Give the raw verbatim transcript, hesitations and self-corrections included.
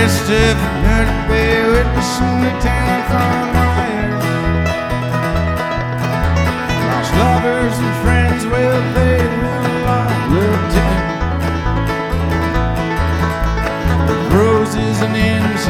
Rest of another day witnessing the town falling